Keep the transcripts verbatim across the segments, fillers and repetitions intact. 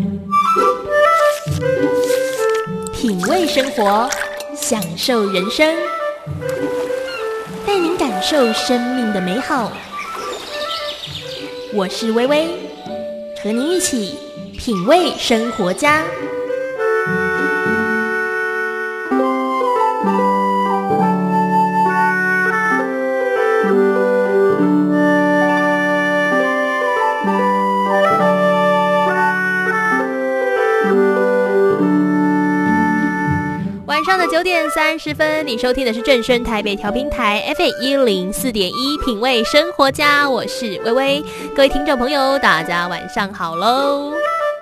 品味生活，享受人生，带您感受生命的美好。我是薇薇，和您一起品味生活家。晚上的九点三十分，你收听的是正声台北调频台 F M 一零四点一，品味生活家，我是薇薇。各位听众朋友，大家晚上好喽！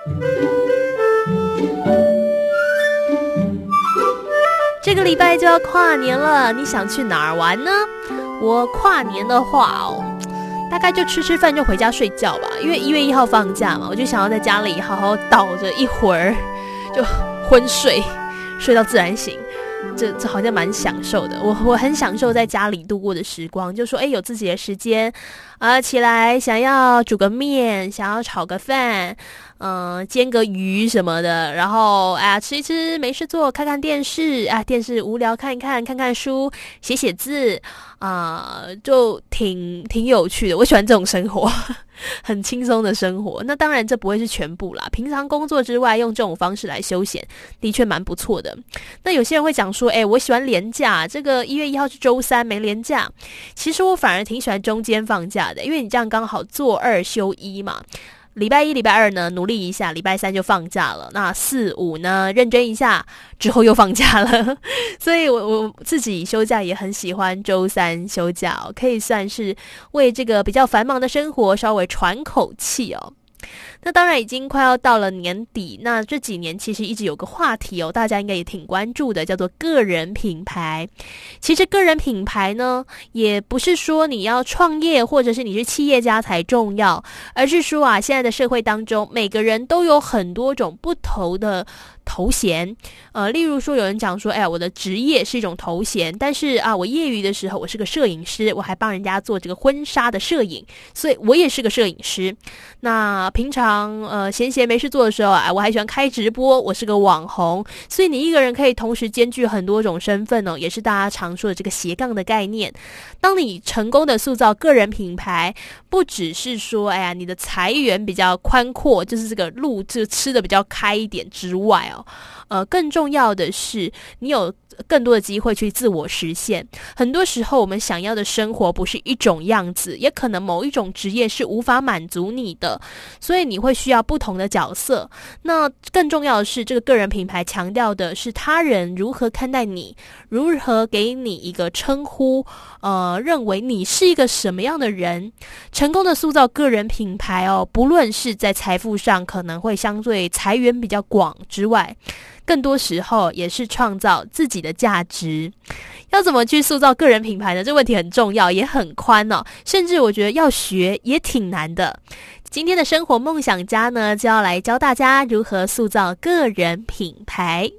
这个礼拜就要跨年了，你想去哪儿玩呢？我跨年的话哦，大概就吃吃饭就回家睡觉吧，因为一月一号放假嘛，我就想要在家里好好倒着一会儿，就昏睡。睡到自然醒，这这好像蛮享受的。我我很享受在家里度过的时光，就说哎，有自己的时间啊、呃，起来想要煮个面，想要炒个饭，嗯、呃，煎个鱼什么的，然后哎呀吃一吃，没事做，看看电视啊，电视无聊看一看，看看书，写写字啊、呃，就挺挺有趣的。我喜欢这种生活。很轻松的生活，那当然这不会是全部啦。平常工作之外，用这种方式来休闲，的确蛮不错的。那有些人会讲说，哎，我喜欢连假，这个一月一号是周三没连假。其实我反而挺喜欢中间放假的，因为你这样刚好做二休一嘛。礼拜一、礼拜二呢，努力一下，礼拜三就放假了。那四五呢，认真一下，之后又放假了。所以我我自己休假也很喜欢周三休假哦，可以算是为这个比较繁忙的生活稍微喘口气哦。那当然已经快要到了年底，那这几年其实一直有个话题哦，大家应该也挺关注的，叫做个人品牌。其实个人品牌呢，也不是说你要创业或者是你是企业家才重要，而是说啊，现在的社会当中，每个人都有很多种不同的头衔，呃，例如说有人讲说，哎呀，我的职业是一种头衔，但是啊，我业余的时候我是个摄影师，我还帮人家做这个婚纱的摄影，所以我也是个摄影师。那平常呃闲闲没事做的时候啊，我还喜欢开直播，我是个网红。所以你一个人可以同时兼具很多种身份哦，也是大家常说的这个斜杠的概念。当你成功的塑造个人品牌，不只是说，哎呀，你的财源比较宽阔，就是这个路就吃的比较开一点之外哦。呃，更重要的是，你有更多的机会去自我实现。很多时候，我们想要的生活不是一种样子，也可能某一种职业是无法满足你的，所以你会需要不同的角色。那更重要的是，这个个人品牌强调的是他人如何看待你，如何给你一个称呼，呃，认为你是一个什么样的人。成功的塑造个人品牌哦，不论是在财富上可能会相对财源比较广之外，更多时候也是创造自己的价值。要怎么去塑造个人品牌呢？这个问题很重要，也很宽哦，甚至我觉得要学也挺难的。今天的生活梦想家呢，就要来教大家如何塑造个人品牌。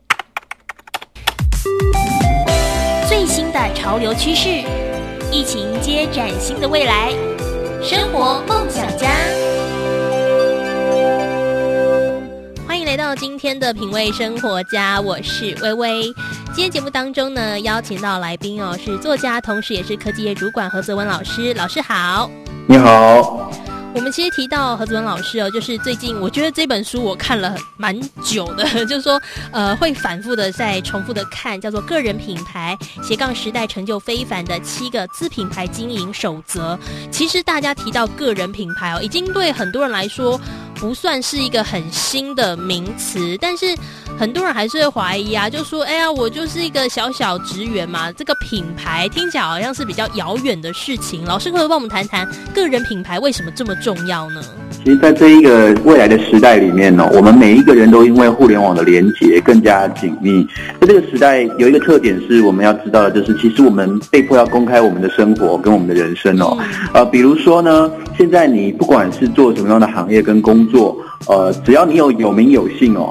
最新的潮流趋势，一起迎接崭新的未来。生活梦想家。欢迎来到今天的品味生活家，我是薇薇。今天节目当中呢，邀请到来宾哦，是作家，同时也是科技业主管何泽文老师。老师好。 你好。 我们其实提到何泽文老师哦，就是最近我觉得这本书我看了蛮久的，就是说呃会反复的再重复的看，叫做《个人品牌斜杠时代成就非凡的七个自品牌经营守则》。其实大家提到个人品牌哦，已经对很多人来说不算是一个很新的名词，但是很多人还是会怀疑啊，就说哎呀，我就是一个小小职员嘛，这个品牌听起来好像是比较遥远的事情。老师可不可以帮我们谈谈个人品牌为什么这么重要呢？ 其实在这一个未来的时代里面呢、哦，我们每一个人都因为互联网的连结更加紧密。在这个时代有一个特点是我们要知道的，就是其实我们被迫要公开我们的生活跟我们的人生哦。呃，比如说呢，现在你不管是做什么样的行业跟工作，呃，只要你有有名有姓哦，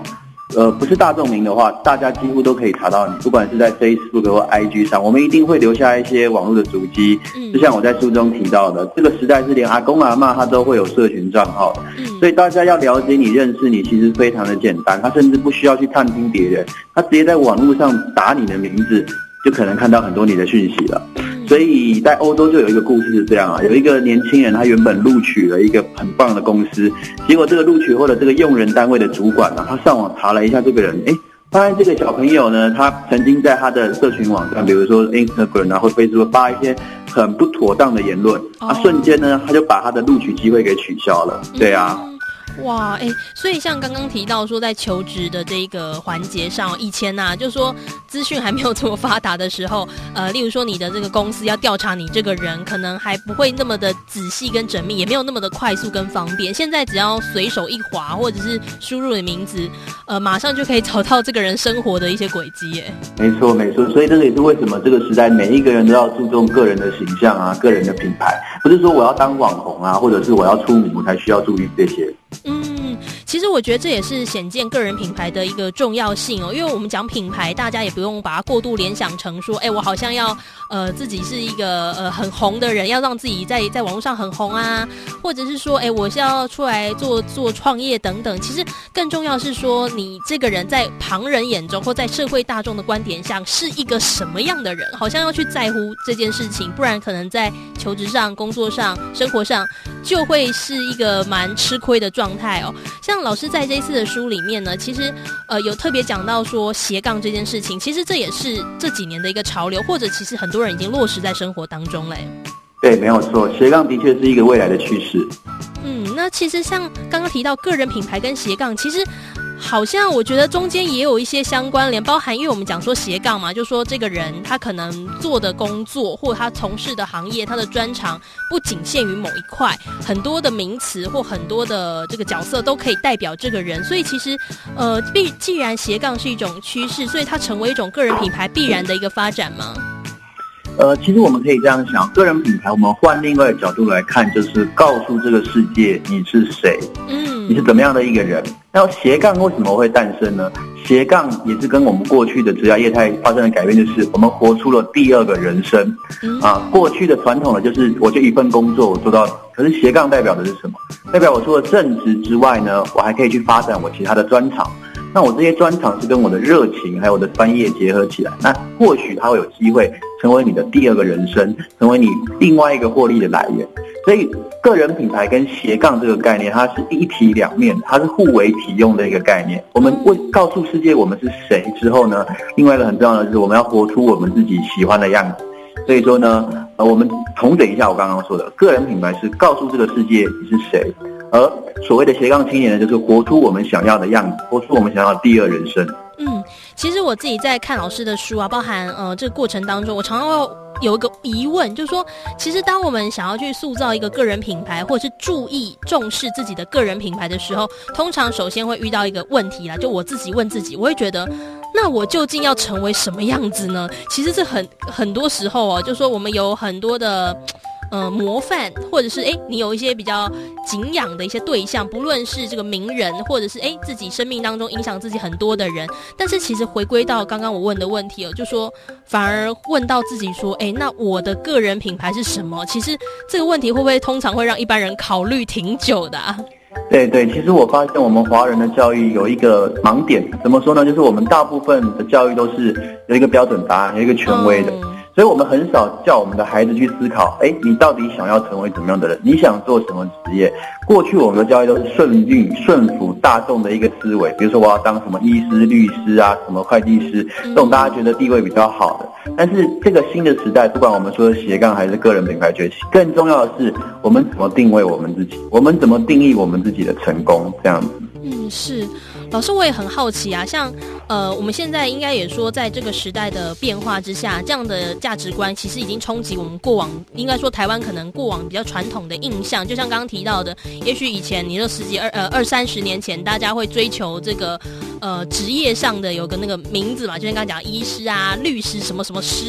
呃，不是大众名的话，大家几乎都可以查到你，不管是在 Facebook 或 I G 上，我们一定会留下一些网络的足迹。嗯，就像我在书中提到的，这个时代是连阿公阿嬷他都会有社群账号的，嗯，所以大家要了解你、认识你，其实非常的简单。他甚至不需要去探听别人，他直接在网络上打你的名字，就可能看到很多你的讯息了。所以在欧洲就有一个故事是这样啊，有一个年轻人他原本录取了一个很棒的公司，结果这个录取或者这个用人单位的主管啊，他上网查了一下这个人，诶，发现这个小朋友呢，他曾经在他的社群网站，比如说 Instagram 啊或 Facebook 发一些很不妥当的言论，啊，瞬间呢他就把他的录取机会给取消了。对啊。 哇，哎，所以像刚刚提到说，在求职的这个环节上，以前呐、啊，就说资讯还没有这么发达的时候，呃，例如说你的这个公司要调查你这个人，可能还不会那么的仔细跟缜密，也没有那么的快速跟方便。现在只要随手一滑，或者是输入的名字，呃，马上就可以找到这个人生活的一些轨迹。哎， 没错没错，所以这个也是为什么这个时代每一个人都要注重个人的形象啊，个人的品牌，不是说我要当网红啊，或者是我要出名我才需要注意这些。 嗯，其实我觉得这也是显见个人品牌的一个重要性哦，因为我们讲品牌，大家也不用把它过度联想成说，哎，我好像要呃自己是一个呃很红的人，要让自己在在网络上很红啊，或者是说，哎，我是要出来做做创业等等。其实更重要是说，你这个人在旁人眼中或在社会大众的观点上是一个什么样的人，好像要去在乎这件事情，不然可能在求职上、工作上、生活上就会是一个蛮吃亏的状态哦。像老师在这一次的书里面呢，其实呃有特别讲到说斜杠这件事情，其实这也是这几年的一个潮流，或者其实很多人已经落实在生活当中嘞。 对，没有错，斜杠的确是一个未来的趋势。 嗯，那其实像刚刚提到个人品牌跟斜杠，其实好像我觉得中间也有一些相关联，包含因为我们讲说斜杠嘛，就说这个人他可能做的工作或他从事的行业，他的专长不仅限于某一块，很多的名词或很多的这个角色都可以代表这个人，所以其实呃，必既然斜杠是一种趋势，所以它成为一种个人品牌必然的一个发展吗？ 呃，其实我们可以这样想，个人品牌我们换另外的角度来看，就是告诉这个世界你是谁，嗯，你是怎么样的一个人。那斜杠为什么会诞生呢？斜杠也是跟我们过去的职业业态发生了改变，就是我们活出了第二个人生。嗯、啊，过去的传统的就是我就一份工作我做到，可是斜杠代表的是什么？代表我除了正职之外呢，我还可以去发展我其他的专长。那我这些专长是跟我的热情还有我的专业结合起来，那或许它会有机会成为你的第二个人生，成为你另外一个获利的来源。所以个人品牌跟斜杠这个概念，它是一体两面，它是互为体用的一个概念。我们为告诉世界我们是谁之后呢，另外一个很重要的是我们要活出我们自己喜欢的样子。所以说呢，呃，我们重整一下我刚刚说的，个人品牌是告诉这个世界你是谁，而所谓的斜杠青年呢，就是活出我们想要的样子，活出我们想要的第二人生。 嗯，其实我自己在看老师的书啊，包含呃这个过程当中，我常常会有一个疑问，就是说，其实当我们想要去塑造一个个人品牌，或者是注意重视自己的个人品牌的时候，通常首先会遇到一个问题啦，就我自己问自己，我会觉得，那我究竟要成为什么样子呢？其实这很很多时候哦，就说我们有很多的呃模范，或者是哎你有一些比较敬仰的一些对象，不论是这个名人，或者是哎自己生命当中影响自己很多的人，但是其实回归到刚刚我问的问题哦，就说反而问到自己说，哎那我的个人品牌是什么？其实这个问题会不会通常会让一般人考虑挺久的啊？ 对对，其实我发现我们华人的教育有一个盲点，怎么说呢？就是我们大部分的教育都是有一个标准答案，有一个权威的。嗯，所以我们很少叫我们的孩子去思考，哎，你到底想要成为怎么样的人？你想做什么职业？过去我们的教育都是顺应、顺服大众的一个思维，比如说我要当什么医师、律师啊，什么会计师，这种大家觉得地位比较好的。但是这个新的时代，不管我们说的斜杠还是个人品牌崛起，更重要的是我们怎么定位我们自己，我们怎么定义我们自己的成功，这样子。 嗯，是。老师，我也很好奇啊，像呃，我们现在应该也说，在这个时代的变化之下，这样的价值观其实已经冲击我们过往，应该说台湾可能过往比较传统的印象。就像刚刚提到的，也许以前你说十几二呃二三十年前，大家会追求这个呃职业上的有个那个名字嘛，就像刚刚讲医师啊、律师什么什么师，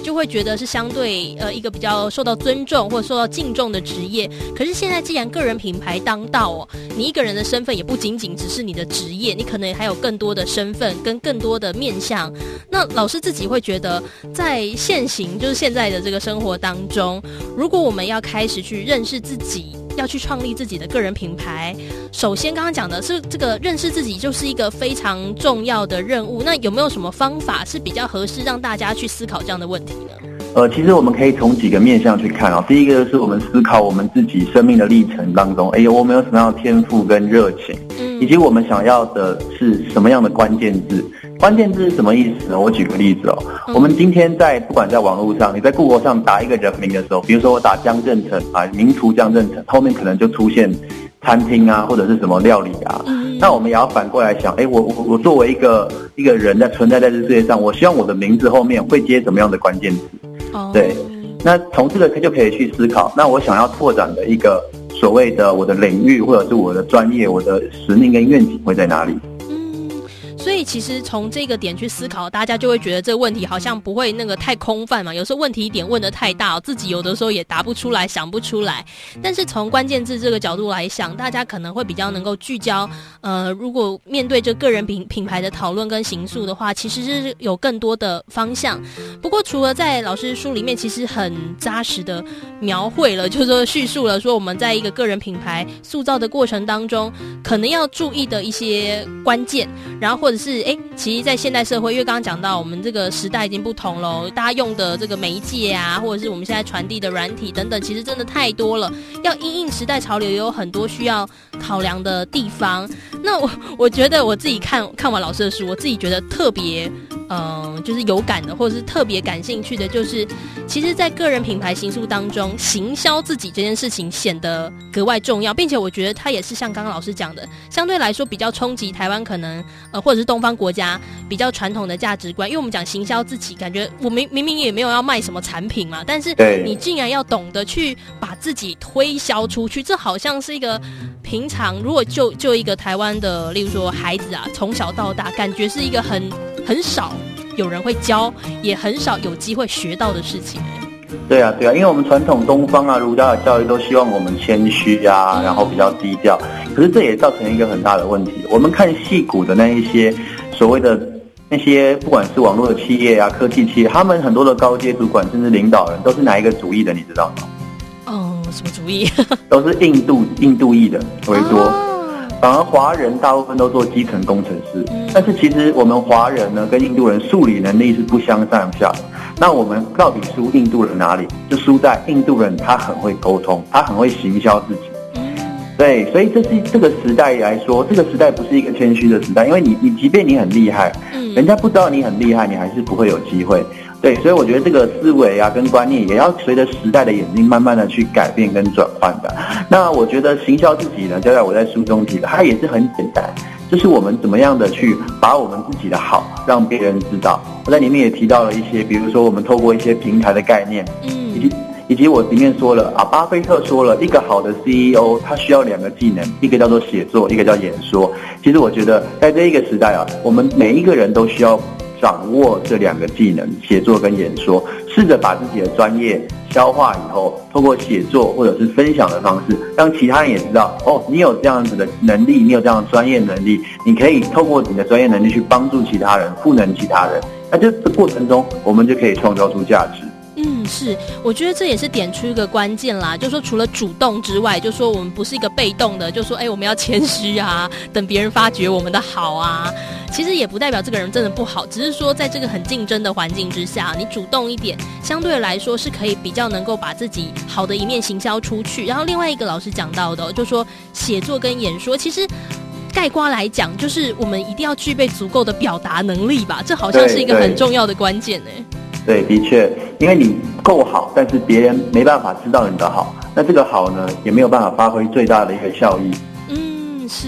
就会觉得是相对呃一个比较受到尊重或者受到敬重的职业。可是现在既然个人品牌当道哦，你一个人的身份也不仅仅只是你的职业，你可能还有更多的身份跟更多的面向。那老师自己会觉得，在现行就是现在的这个生活当中，如果我们要开始去认识自己，要去创立自己的个人品牌，首先刚刚讲的是这个认识自己就是一个非常重要的任务。那有没有什么方法是比较合适让大家去思考这样的问题呢？ 呃，其实我们可以从几个面向去看哦。第一个就是我们思考我们自己生命的历程当中，哎，我们有什么样的天赋跟热情，嗯，以及我们想要的是什么样的关键字。关键字是什么意思呢？我举个例子哦，嗯、我们今天在不管在网络上，你在 Google 上打一个人名的时候，比如说我打江振成啊，名厨江振成，后面可能就出现餐厅啊，或者是什么料理啊。嗯、那我们也要反过来想，哎，我我我作为一个一个人在存在在这世界上，我希望我的名字后面会接什么样的关键字？哦，对，那从这个就可以去思考，那我想要拓展的一个所谓的我的领域，或者是我的专业，我的使命跟愿景会在哪里？ 所以其实从这个点去思考，大家就会觉得这个问题好像不会那个太空泛嘛。有时候问题点问得太大，自己有的时候也答不出来，想不出来。但是从关键字这个角度来想，大家可能会比较能够聚焦。呃，如果面对这个人品品牌的讨论跟形塑的话，其实是有更多的方向。不过除了在老师书里面，其实很扎实的描绘了，就是说叙述了说我们在一个个人品牌塑造的过程当中，可能要注意的一些关键，然后或者是哎，其实在现代社会，因为刚刚讲到我们这个时代已经不同了，大家用的这个媒介啊，或者是我们现在传递的软体等等，其实真的太多了，要因应时代潮流也有很多需要考量的地方。那我我觉得我自己看看完老师的书，我自己觉得特别嗯、呃，就是有感的，或者是特别感兴趣的，就是其实在个人品牌形塑当中，行销自己这件事情显得格外重要，并且我觉得它也是像刚刚老师讲的，相对来说比较冲击台湾可能呃或者是东方国家比较传统的价值观。因为我们讲行销自己，感觉我明明明也没有要卖什么产品嘛，但是你竟然要懂得去把自己推销出去，这好像是一个平常如果就就一个台湾的，例如说孩子啊，从小到大感觉是一个很很少有人会教，也很少有机会学到的事情。 对啊，对啊，因为我们传统东方啊，儒家的教育都希望我们谦虚啊，然后比较低调。可是这也造成一个很大的问题。我们看矽谷的那一些所谓的那些，不管是网络的企业啊、科技企业，他们很多的高阶主管甚至领导人都是哪一个主义的，你知道吗？ 哦，什么主义？ 都是印度印度裔的为多。哦，反而华人大部分都做基层工程师，嗯、但是其实我们华人呢跟印度人数理能力是不相上下的。那我们到底输印度人哪里？就输在印度人他很会沟通，他很会行销自己。对，所以这是这个时代来说，这个时代不是一个谦虚的时代，因为你你即便你很厉害，嗯，人家不知道你很厉害，你还是不会有机会。对，所以我觉得这个思维啊跟观念也要随着时代的演进，慢慢的去改变跟转换的。那我觉得行销自己呢，就在我在书中提的，它也是很简单，就是我们怎么样的去把我们自己的好让别人知道。我在里面也提到了一些，比如说我们透过一些平台的概念，嗯，以及以及我里面说了啊，巴菲特说了一个好的 C E O 他需要两个技能，一个叫做写作，一个叫演说。其实我觉得在这一个时代啊，我们每一个人都需要掌握这两个技能，写作跟演说，试着把自己的专业消化以后，透过写作或者是分享的方式，让其他人也知道，哦，你有这样子的能力，你有这样的专业能力，你可以透过你的专业能力去帮助其他人，赋能其他人。那这个过程中，我们就可以创造出价值。 嗯，是，我觉得这也是点出一个关键啦，就是说除了主动之外，就是说我们不是一个被动的，就是说哎，我们要谦虚啊，等别人发掘我们的好啊。其实也不代表这个人真的不好，只是说在这个很竞争的环境之下，你主动一点，相对来说是可以比较能够把自己好的一面行销出去。然后另外一个老师讲到的，就是说写作跟演说，其实概括来讲，就是我们一定要具备足够的表达能力吧，这好像是一个很重要的关键呢。 对，的确，因为你够好，但是别人没办法知道你的好，那这个好呢，也没有办法发挥最大的一个效益。 嗯，是。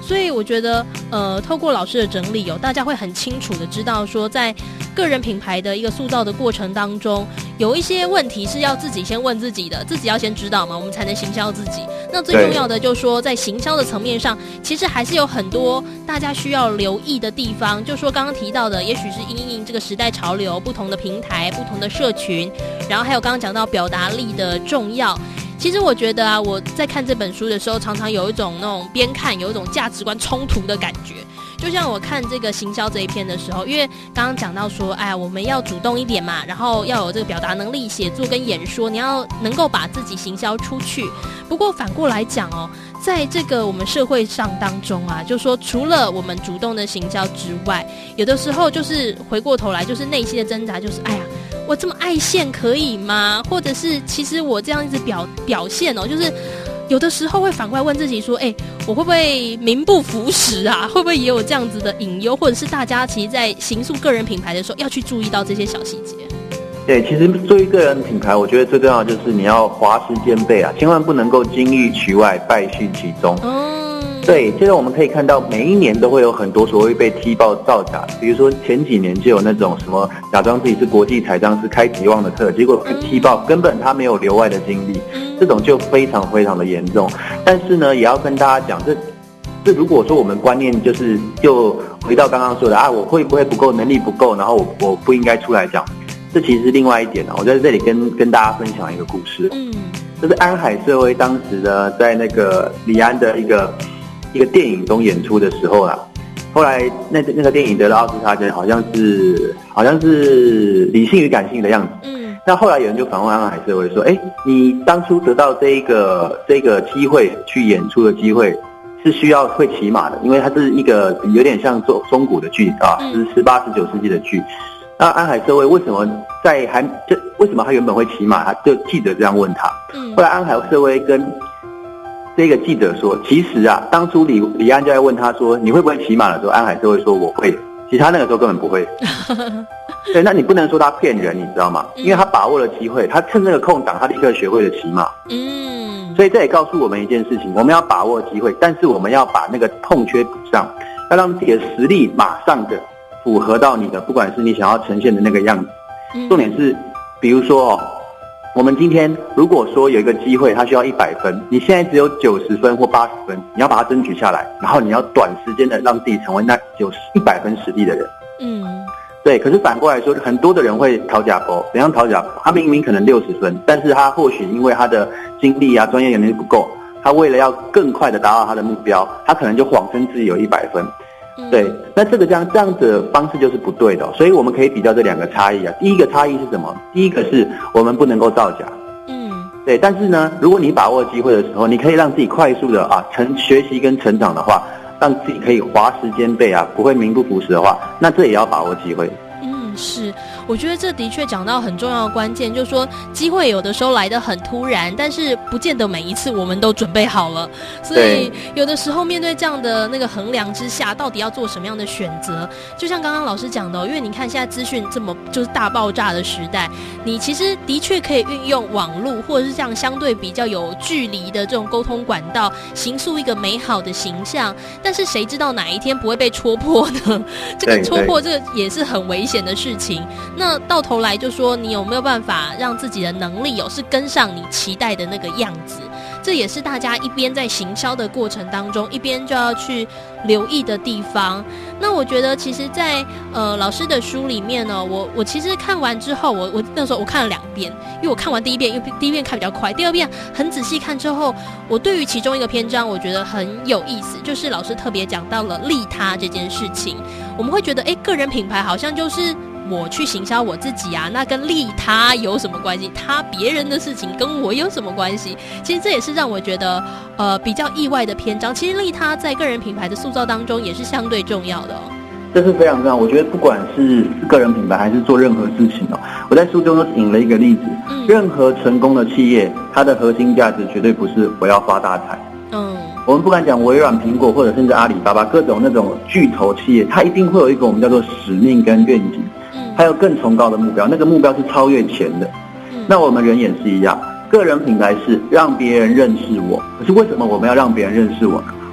所以我觉得呃，透过老师的整理哦，大家会很清楚的知道说，在个人品牌的一个塑造的过程当中，有一些问题是要自己先问自己的，自己要先知道嘛，我们才能行销自己。那最重要的就是说，在行销的层面上，其实还是有很多大家需要留意的地方。就说刚刚提到的，也许是因应这个时代潮流，不同的平台、不同的社群，然后还有刚刚讲到表达力的重要。其实我觉得啊，我在看这本书的时候，常常有一种那种边看有一种价值观冲突的感觉。就像我看这个行销这一篇的时候，因为刚刚讲到说，哎，我们要主动一点嘛，然后要有这个表达能力、写作跟演说，你要能够把自己行销出去。不过反过来讲哦，在这个我们社会上当中啊，就说除了我们主动的行销之外，有的时候就是回过头来，就是内心的挣扎，就是哎呀，我这么爱现可以吗？或者是其实我这样一直表表现哦，就是有的时候会反过来问自己说，哎，我会不会名不符实啊？会不会也有这样子的隐忧？或者是大家其实在形塑个人品牌的时候，要去注意到这些小细节？ 对，其实作为个人品牌，我觉得最重要的就是你要华实兼备啊，千万不能够金玉其外，败絮其中。嗯，对，现在我们可以看到，每一年都会有很多所谓被踢爆造假，比如说前几年就有那种什么假装自己是国际财商师开极旺的课，结果被踢爆，根本他没有留外的经历，这种就非常非常的严重。但是呢，也要跟大家讲，这这如果说我们观念就是就回到刚刚说的啊，我会不会不够，能力不够，然后我我不应该出来讲。这其实是另外一点，我在这里跟跟大家分享一个故事。嗯，就是安海瑟薇当时呢，在那个李安的一个一个电影中演出的时候啦，后来那那个电影得了奥斯卡奖，好像是好像是理性与感性的样子。嗯，那后来有人就反问安海瑟薇说：“哎，你当初得到这一个这个机会去演出的机会，是需要会骑马的，因为它是一个有点像中中古的剧啊，是十八、十九世纪的剧。”那安海瑟薇为什么在还这为什么他原本会骑马？他就记者这样问他。嗯，后来安海瑟薇跟这个记者说，其实啊，当初李李安就在问他说，你会不会骑马的时候，安海瑟薇说我会。其实他那个时候根本不会。对，那你不能说他骗人，你知道吗？因为他把握了机会，他趁这个空档，他立刻学会了骑马。嗯，所以这也告诉我们一件事情：我们要把握机会，但是我们要把那个空缺补上，要让自己的实力马上的符合到你的，不管是你想要呈现的那个样子。重点是，比如说哦，我们今天如果说有一个机会，它需要一百分，你现在只有九十分或八十分，你要把它争取下来，然后你要短时间的让自己成为那九十一百分实力的人。嗯，对。可是反过来说，很多的人会讨假包，怎样讨假包？他明明可能六十分，但是他或许因为他的精力啊、专业能力不够，他为了要更快的达到他的目标，他可能就谎称自己有一百分。对，那这个这样这样子的方式就是不对的，所以我们可以比较这两个差异啊。第一个差异是什么？第一个是我们不能够造假，嗯，对。但是呢，如果你把握机会的时候，你可以让自己快速的啊成学习跟成长的话，让自己可以华实兼备啊，不会名不符实的话，那这也要把握机会。 嗯，是，我觉得这的确讲到很重要的关键，就是说机会有的时候来得很突然，但是不见得每一次我们都准备好了，所以有的时候面对这样的那个衡量之下，到底要做什么样的选择？就像刚刚老师讲的、哦，因为你看现在资讯这么就是大爆炸的时代，你其实的确可以运用网络或者是这样相对比较有距离的这种沟通管道，形塑一个美好的形象，但是谁知道哪一天不会被戳破呢？这个戳破，这个也是很危险的事情。那到头来就说，你有没有办法让自己的能力有是跟上你期待的那个样子？这也是大家一边在行销的过程当中，一边就要去留意的地方。那我觉得其实在呃老师的书里面呢，我我其实看完之后，我我那时候我看了两遍，因为我看完第一遍，因为第一遍看比较快，第二遍很仔细看之后，我对于其中一个篇章我觉得很有意思，就是老师特别讲到了利他这件事情。我们会觉得哎，个人品牌好像就是我去行销我自己啊，那跟利他有什么关系？他别人的事情跟我有什么关系？其实这也是让我觉得呃比较意外的篇章。其实利他在个人品牌的塑造当中也是相对重要的哦。 这是非常重要，我觉得不管是个人品牌还是做任何事情哦，我在书中都引了一个例子，嗯，任何成功的企业，它的核心价值绝对不是我要发大财。嗯，我们不敢讲微软、苹果或者甚至阿里巴巴各种那种巨头企业，它一定会有一个我们叫做使命跟愿景。还有更崇高的目标，那个目标是超越钱的。嗯，那我们人也是一样，个人品牌是让别人认识我，可是为什么我们要让别人认识我呢？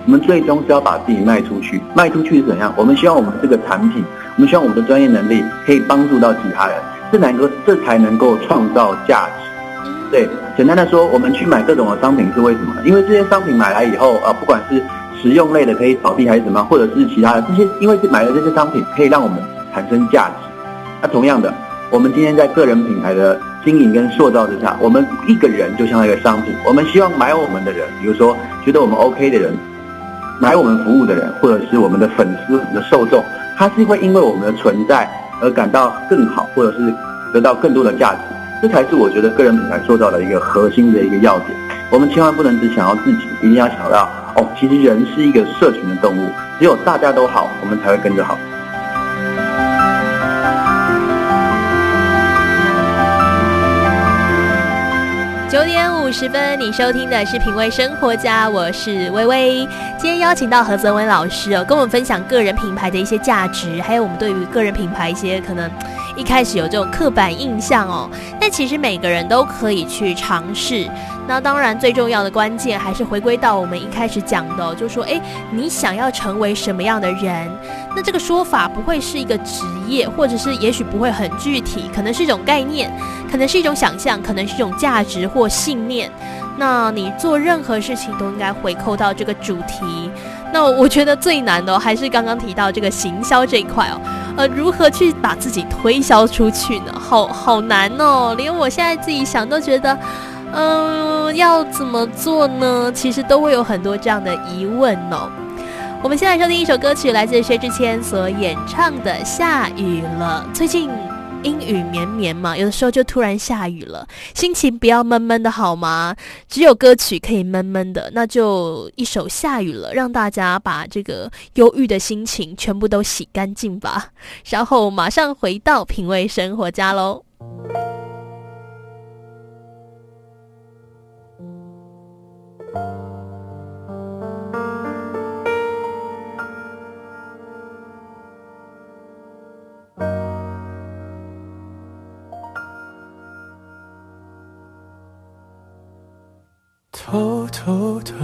我们最终是要把自己卖出去。卖出去是怎样？我们希望我们这个产品，我们希望我们的专业能力可以帮助到其他人，这能够这才能够创造价值。对，简单的说，我们去买各种的商品是为什么？因为这些商品买来以后啊，不管是实用类的可以扫地还是什么，或者是其他的这些，因为是买了这些商品可以让我们产生价值。那同样的，我们今天在个人品牌的经营跟塑造之下，我们一个人就像一个商品，我们希望买我们的人，比如说觉得我们 OK 的人，买我们服务的人，或者是我们的粉丝、我们的受众，他是会因为我们的存在而感到更好，或者是得到更多的价值。这才是我觉得个人品牌塑造的一个核心的一个要点。我们千万不能只想要自己，一定要想到哦，其实人是一个社群的动物，只有大家都好，我们才会跟着好。 九点五十分，你收听的是品味生活家，我是薇薇。今天邀请到何泽文老师哦，跟我们分享个人品牌的一些价值，还有我们对于个人品牌一些可能一开始有这种刻板印象哦，但其实每个人都可以去尝试。那当然最重要的关键还是回归到我们一开始讲的哦，就是说诶，你想要成为什么样的人，那这个说法不会是一个职业，或者是也许不会很具体，可能是一种概念，可能是一种想象，可能是一种价值或信念。那你做任何事情都应该回扣到这个主题。那我觉得最难的、哦、还是刚刚提到这个行销这一块哦，呃，如何去把自己推销出去呢？好好难哦，连我现在自己想都觉得嗯、呃，要怎么做呢？其实都会有很多这样的疑问哦。我们先来收听一首歌曲，来自薛之谦所演唱的《下雨了》。最近阴雨绵绵嘛，有的时候就突然下雨了，心情不要闷闷的好吗？只有歌曲可以闷闷的，那就一首《下雨了》，让大家把这个忧郁的心情全部都洗干净吧。然后马上回到品味生活家咯。 偷偷的，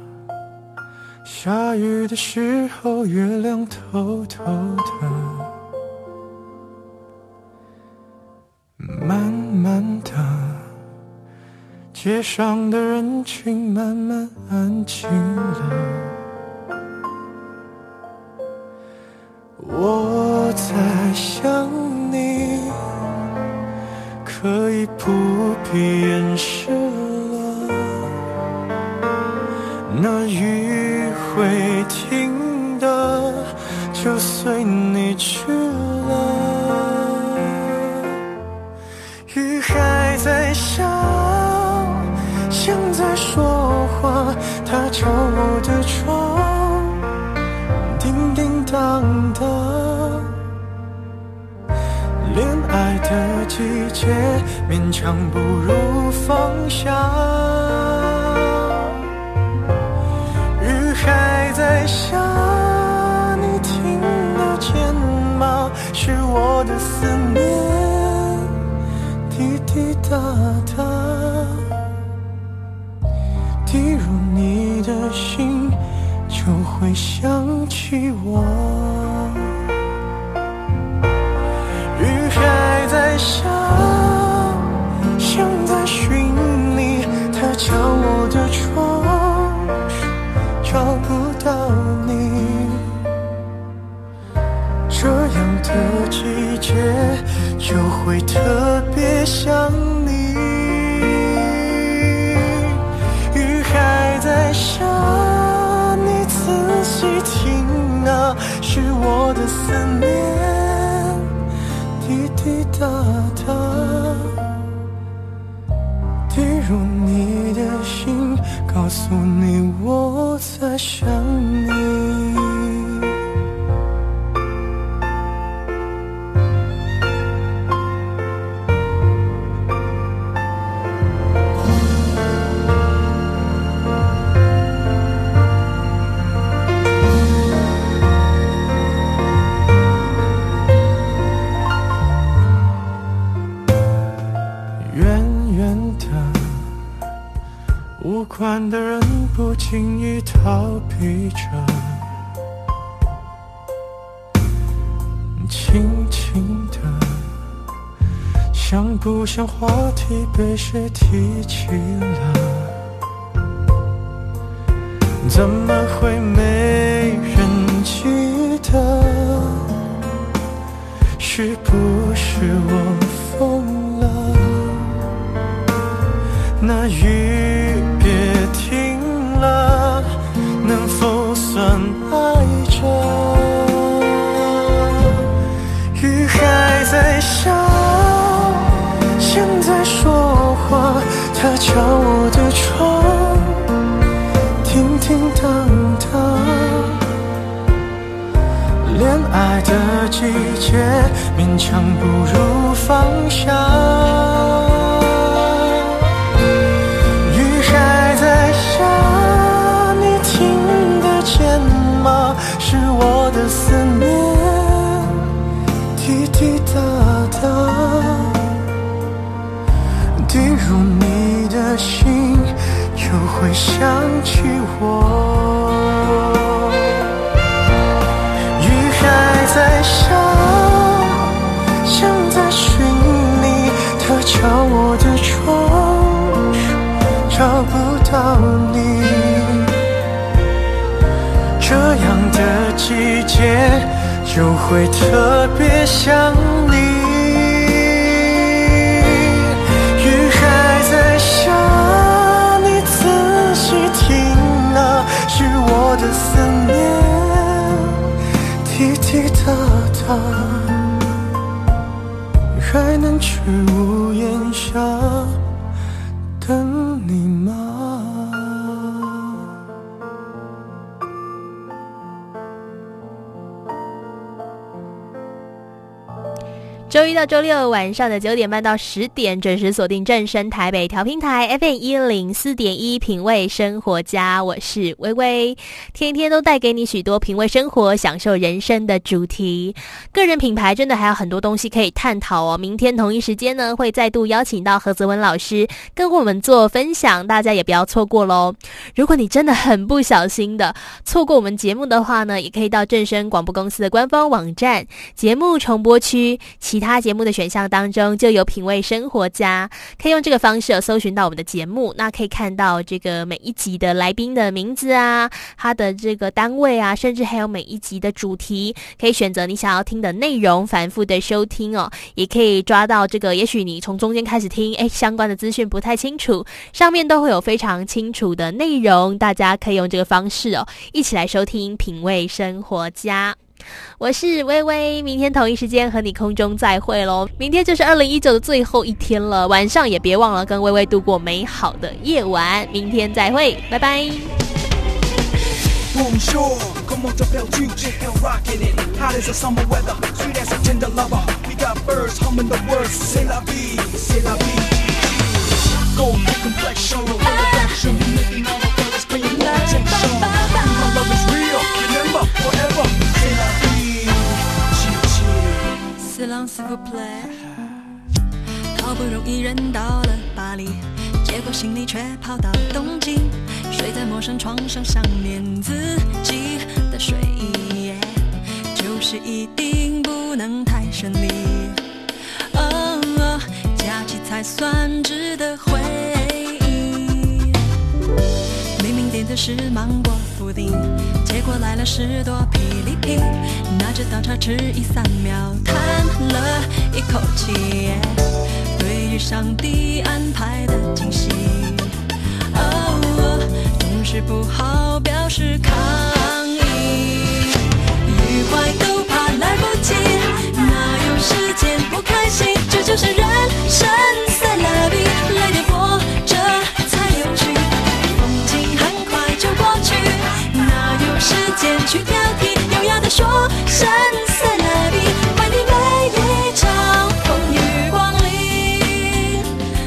下雨的时候，月亮偷偷的，慢慢的，街上的人群慢慢安静了。我在想你，可以不必掩饰了，那雨会停的，就随你去了。雨还在下，像在说话，它敲我的窗，叮叮当当。恋爱的季节，勉强不如放下。雨还在下，你听得见吗？是我的思念，滴滴答答，滴入你的心，就会想起我。雨还在下，像在寻你，它敲我的窗，找不到你。这样的季节，就会特别想你。雨还在下，你仔细听啊，是我的思念，滴滴答答，滴入你的心，告诉你我在想你。远远的，无关的人不经轻易逃避着，轻轻的，像不像话题被谁提起了？怎么会没人记得？是不是我疯了？那雨别停了，能否算爱着？雨还在下，像在说话，它敲我的窗，叮叮当当。恋爱的季节，勉强不如放下。雨还在下，你听得见吗？是我的思念，滴滴答答，滴入你的心，又会想起我。在下，像在寻你，它敲我的窗，找不到你。这样的季节，就会特别想你。雨还在下，你仔细听啊，是我的思念。滴滴答答，还能去屋檐下等你吗？ 周一到周六晚上的九点半到十点，准时锁定正声台北调频台 F M 一零四点一，品味生活家，我是薇薇，天天都带给你许多品味生活、享受人生的主题。个人品牌真的还有很多东西可以探讨哦。明天同一时间呢，会再度邀请到何泽文老师跟我们做分享，大家也不要错过咯。如果你真的很不小心的错过我们节目的话呢，也可以到正声广播公司的官方网站节目重播区，其他节目的选项当中就有品味生活家，可以用这个方式搜寻到我们的节目，那可以看到这个每一集的来宾的名字啊，他的这个单位啊，甚至还有每一集的主题，可以选择你想要听的内容，反复的收听哦，也可以抓到这个，也许你从中间开始听，哎，相关的资讯不太清楚，上面都会有非常清楚的内容，大家可以用这个方式哦，一起来收听品味生活家。我是薇薇，明天同一时间和你空中再会咯。明天就是二零一九的最后一天了，晚上也别忘了跟薇薇度过美好的夜晚，明天再会，拜拜。 四郎四不 play， 好不容易人到了巴黎，结果行李却跑到东京，睡在陌生床上，想念自己的睡意，就是一定不能太顺利。哦，哦假期才算值得回忆。明明点的是芒果布丁，结果来了十多霹雳皮，拿着刀叉迟疑三秒，叹了一口气，对于上帝安排的惊喜，哦，总是不好表示抗议，愉快都怕来不及，哪有时间不开心，这就是人生，c'est la vie，来点活着才有趣，风景很快就过去，哪有时间去挑剔，优雅的说声 c'est la vie， 欢迎每一场风雨光临，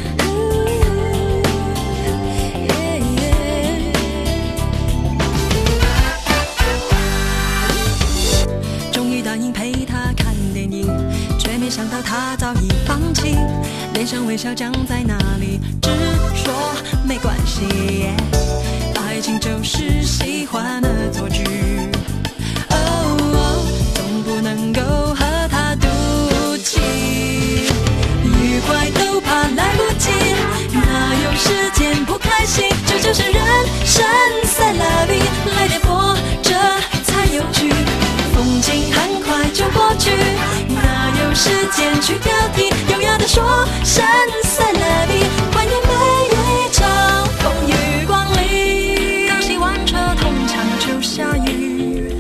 终于答应陪他看电影，却没想到他早已放弃，脸上微笑僵在那里，只说没关系，爱情就是喜欢恶作剧。哦哦，总不能够和他赌气，愉快都怕来不及，哪有时间不开心？这就是人生，c'est la vie，来点波折才有趣，风景很快就过去，哪有时间去挑剔？优雅地说声c'est la vie，怀念每一场风雨光临。刚洗完车，通常就下雨，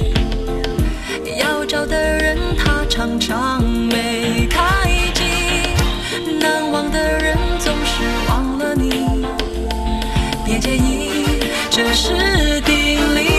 要找的人他常常没开机，难忘的人总是忘了你，别介意，这是定理。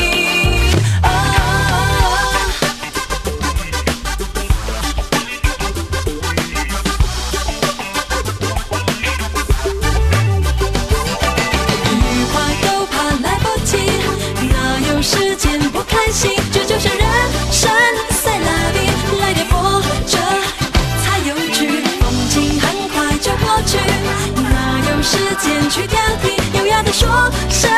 这就是人生，c'est la vie，来点波折才有趣，风景很快就过去，哪有时间去挑剔？优雅地说声